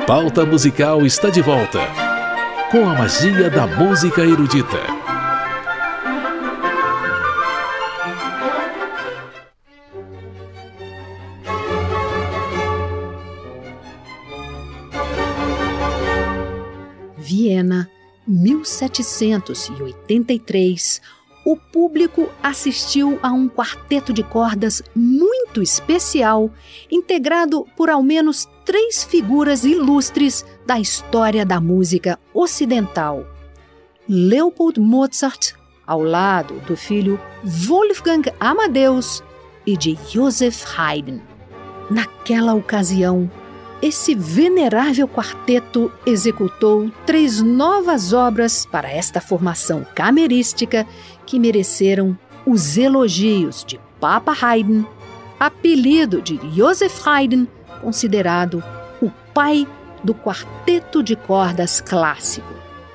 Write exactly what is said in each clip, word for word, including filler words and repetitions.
Pauta Musical está de volta, com a magia da música erudita. Viena, mil setecentos e oitenta e três, o público assistiu a um quarteto de cordas muito especial, integrado por ao menos três figuras ilustres da história da música ocidental. Leopold Mozart, ao lado do filho Wolfgang Amadeus e de Joseph Haydn. Naquela ocasião, esse venerável quarteto executou três novas obras para esta formação camerística que mereceram os elogios de Papa Haydn, apelido de Joseph Haydn, considerado o pai do quarteto de cordas clássico.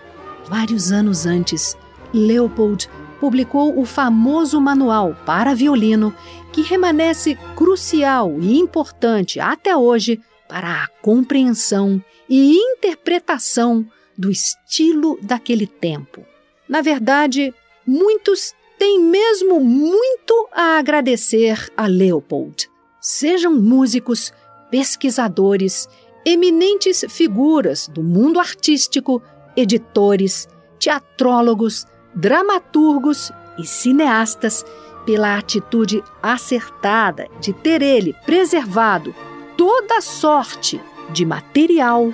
Vários anos antes, Leopold publicou o famoso manual para violino, que permanece crucial e importante até hoje para a compreensão e interpretação do estilo daquele tempo. Na verdade, muitos têm mesmo muito a agradecer a Leopold. Sejam músicos, pesquisadores, eminentes figuras do mundo artístico, editores, teatrólogos, dramaturgos e cineastas, pela atitude acertada de ter ele preservado toda sorte de material,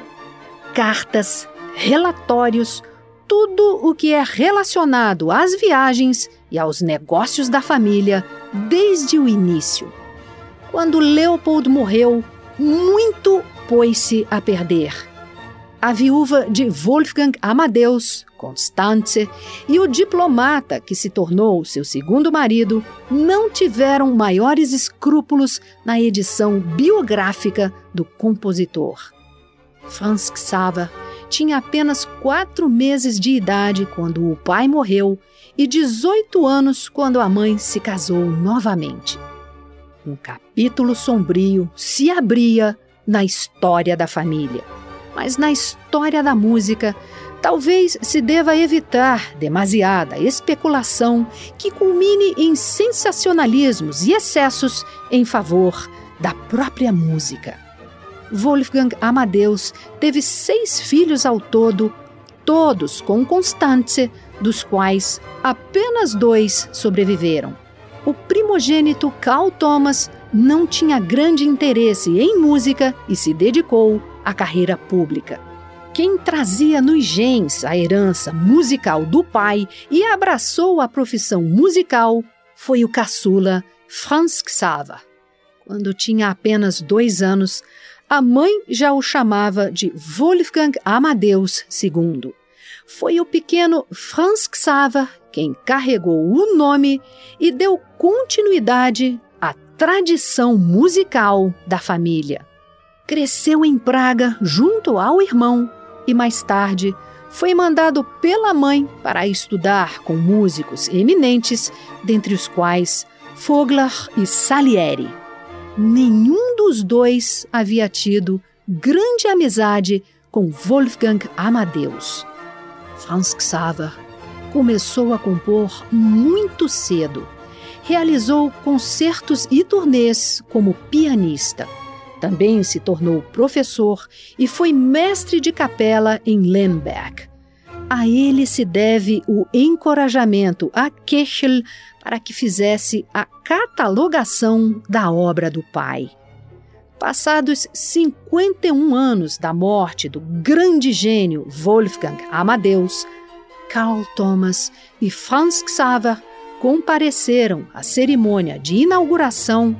cartas, relatórios, tudo o que é relacionado às viagens e aos negócios da família desde o início. Quando Leopold morreu, muito pôs-se a perder. A viúva de Wolfgang Amadeus, Constanze, e o diplomata que se tornou seu segundo marido não tiveram maiores escrúpulos na edição biográfica do compositor. Franz Xaver tinha apenas quatro meses de idade quando o pai morreu e dezoito anos quando a mãe se casou novamente. Um capítulo sombrio se abria na história da família. Mas na história da música, talvez se deva evitar demasiada especulação que culmine em sensacionalismos e excessos em favor da própria música. Wolfgang Amadeus teve seis filhos ao todo, todos com Constanze, dos quais apenas dois sobreviveram. O primogênito Carl Thomas não tinha grande interesse em música e se dedicou à carreira pública. Quem trazia nos genes a herança musical do pai e abraçou a profissão musical foi o caçula Franz Xaver. Quando tinha apenas dois anos, a mãe já o chamava de Wolfgang Amadeus segundo. Foi o pequeno Franz Xaver quem carregou o nome e deu continuidade à tradição musical da família. Cresceu em Praga junto ao irmão e mais tarde foi mandado pela mãe para estudar com músicos eminentes, dentre os quais Vogler e Salieri. Nenhum dos dois havia tido grande amizade com Wolfgang Amadeus. Franz Xaver começou a compor muito cedo. Realizou concertos e turnês como pianista. Também se tornou professor e foi mestre de capela em Lemberg. A ele se deve o encorajamento a Köchel para que fizesse a catalogação da obra do pai. Passados cinquenta e um anos da morte do grande gênio Wolfgang Amadeus, Carl Thomas e Franz Xaver compareceram à cerimônia de inauguração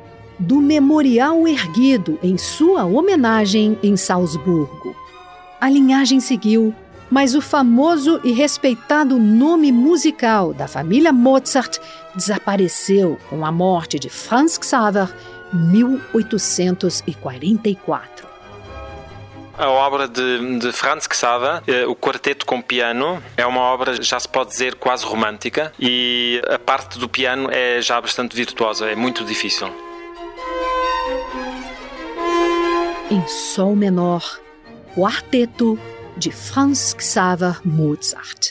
do memorial erguido em sua homenagem em Salzburgo. A linhagem seguiu, mas o famoso e respeitado nome musical da família Mozart desapareceu com a morte de Franz Xaver em mil oitocentos e quarenta e quatro. A obra de, de Franz Xaver, eh, o quarteto com piano, é uma obra, já se pode dizer, quase romântica, e a parte do piano é já bastante virtuosa, é muito difícil. Em sol menor, Quarteto de Franz Xaver Mozart.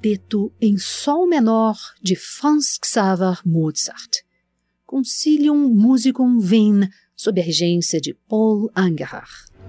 quarteto em sol menor de Franz Xaver Mozart, Concilium Musicum Wien, sob a regência de Paul Angerer.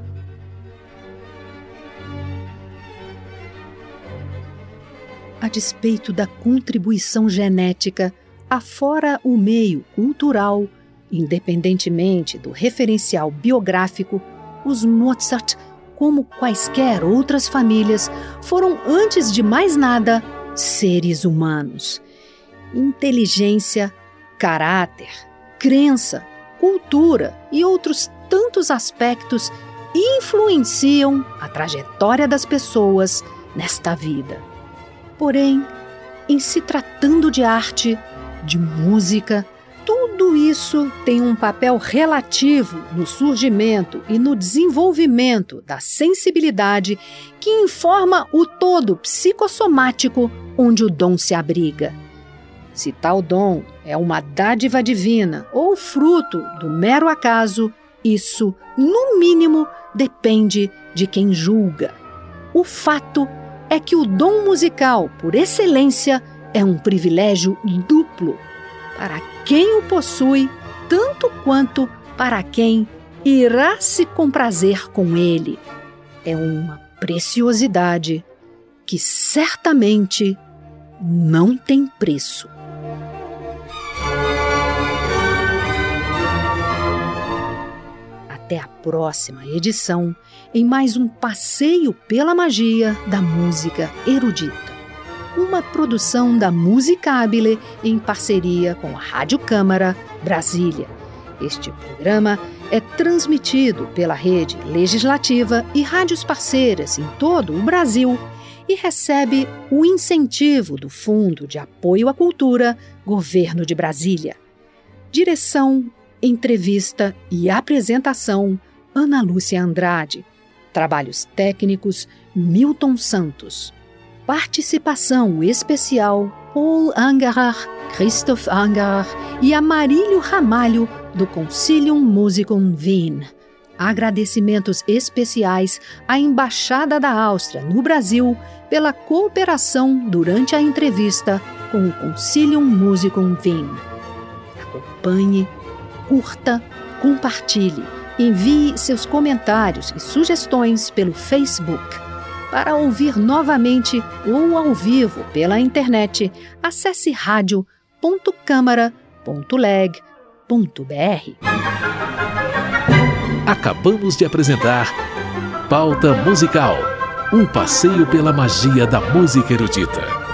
A despeito da contribuição genética, afora o meio cultural, independentemente do referencial biográfico, os Mozart, como quaisquer outras famílias, foram, antes de mais nada, seres humanos. Inteligência, caráter, crença, cultura e outros tantos aspectos influenciam a trajetória das pessoas nesta vida. Porém, em se tratando de arte, de música, tudo isso tem um papel relativo no surgimento e no desenvolvimento da sensibilidade que informa o todo psicossomático onde o dom se abriga. Se tal dom é uma dádiva divina ou fruto do mero acaso, isso, no mínimo, depende de quem julga. O fato é que o dom musical, por excelência, é um privilégio duplo para quem o possui, tanto quanto para quem irá se comprazer com ele. É uma preciosidade que certamente não tem preço. Até a próxima edição, em mais um passeio pela magia da música erudita. Uma produção da Musicabile em parceria com a Rádio Câmara, Brasília. Este programa é transmitido pela Rede Legislativa e rádios parceiras em todo o Brasil e recebe o incentivo do Fundo de Apoio à Cultura, Governo de Brasília. Direção, entrevista e apresentação, Ana Lúcia Andrade. Trabalhos técnicos, Milton Santos. Participação especial, Paul Angerer, Christoph Angerer e Amarílio Ramalho, do Concilium Musicum Wien. Agradecimentos especiais à Embaixada da Áustria no Brasil pela cooperação durante a entrevista com o Concilium Musicum Wien. Acompanhe, curta, compartilhe, envie seus comentários e sugestões pelo Facebook. Para ouvir novamente ou ao vivo pela internet, acesse rádio ponto câmara ponto leg ponto br. Acabamos de apresentar Pauta Musical, um passeio pela magia da música erudita.